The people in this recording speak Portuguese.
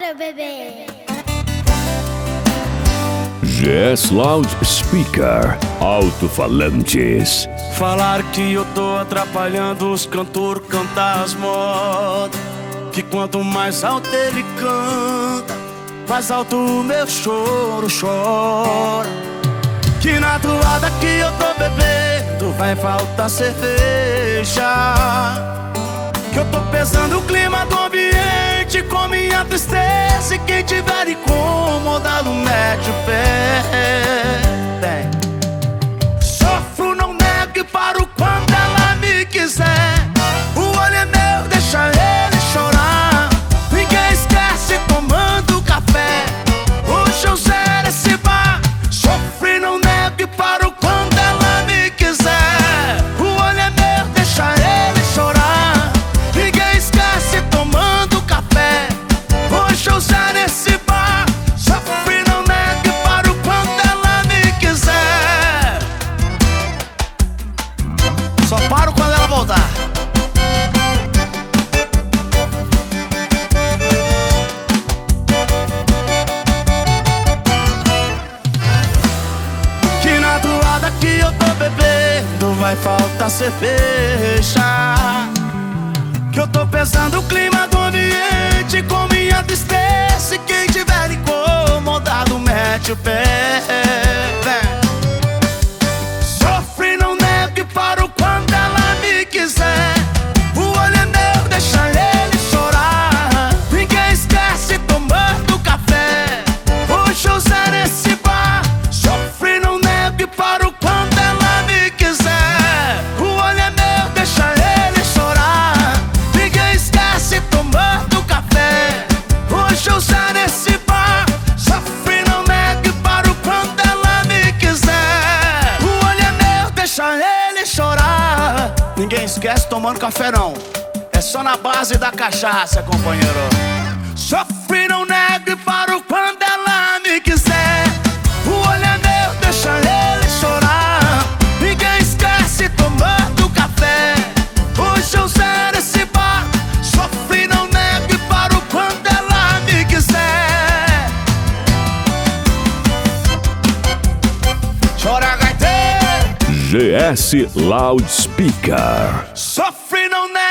Bora, bebê! GS Loudspeaker, alto-falantes. Falar que eu tô atrapalhando os cantores cantar as modas, que quanto mais alto ele canta, mais alto o meu choro chora. Que na toada que eu tô bebendo vai faltar cerveja, que eu tô pesando o clima do ambiente com minha tristeza, e quem tiver incomodado mete o pé. Sofro, não nego e paro quando ela me quiser. O olho é meu, deixa ele chorar. Ninguém esquece tomando café. Hoje eu zero esse bar. Sofro, não nego e paro quando ela me quiser. O olho é meu, deixa ele chorar. Ninguém esquece tomando café. Hoje eu zero esse bar. Sofro, não nego e paro quando ela me quiser. Só paro quando ela voltar. Que na toada que eu tô bebendo vai faltar cerveja, que eu tô pesando o clima do ambiente com minha tristeza, e quem tiver incomodado mete o pé. Sofre, não nego e paro quando ela me quiser. O olho é meu, deixa ele chorar. Ninguém esquece tomando café. Hoje eu zero esse bar. Sofre, não nego e paro quando ela me quiser. O olho é meu, deixa ele chorar. Ninguém esquece tomando café. Hoje eu zero esse bar. Sofre, não nego e paro quando ela me quiser. O olho é meu, deixa ele chorar. Ninguém esquece tomando café não, é só na base da cachaça, companheiro. Sofre, não nego e paro quando ela me quiser. O olho é meu, deixa ele chorar. Ninguém esquece tomando café. Hoje eu zero esse bar. Sofre, não nego e paro quando ela me quiser. Chora, gaiteiro. GS Loudspeaker. Sofre, não nego